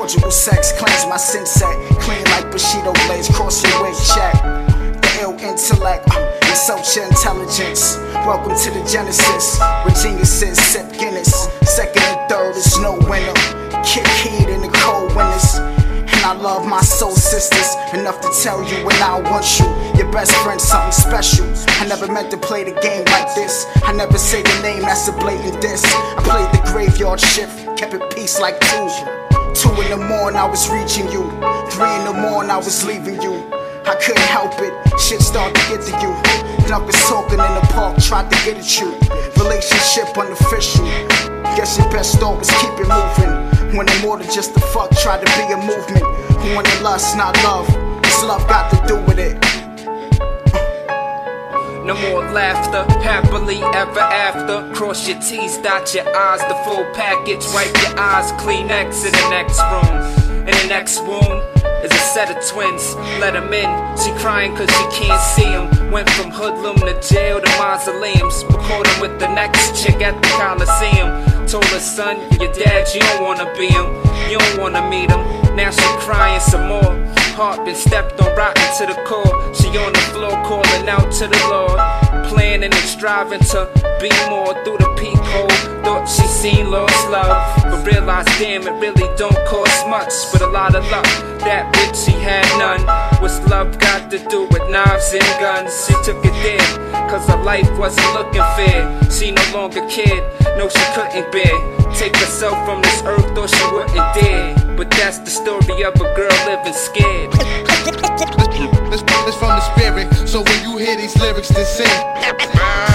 Conjugal sex, cleanse my sin set. Clean like Bushido blades, cross your wig check. The ill intellect, insult your intelligence. Welcome to the Genesis, where geniuses sip Guinness. Second and third is no winner. Kick heat in the cold winters. And I love my soul sisters enough to tell you when I want you. Your best friend's something special. I never meant to play the game like this. I never say your name, that's a blatant diss. I played the graveyard shift, kept it peace like 2 in the morning I was reaching you. 3 in the morning I was leaving you. I couldn't help it, shit started to get to you. Knuckles talking in the park, tried to get at you. Relationship unofficial. Guess your best thought was keep it moving. When it more than just the fuck, tried to be a movement. Who wanted lust, not love. This love got to do with it. No more laughter, happily ever after. Cross your T's, dot your I's, the full package. Wipe your eyes, Kleenex in the next room. In the next room is a set of twins. Let them in, she crying cause she can't see them. Went from hoodlum to jail to mausoleums. Recording with the next chick at the Coliseum. Told her son, your dad, you don't wanna be him. You don't wanna meet him. Now she crying some more. Heart been stepped on rotten to the core. She on the floor calling out to the Lord. Planning and striving to be more through the peephole. Thought she seen lost love, but realized damn it really don't cost much. But a lot of luck, that bitch she had none. What's love got to do with knives and guns? She took it there, cause her life wasn't looking fair. She no longer cared, no she couldn't bear. Take herself from this earth, thought she wouldn't dare. But that's the story of a girl living scared. It's from the spirit, so when you hear these lyrics, then sing.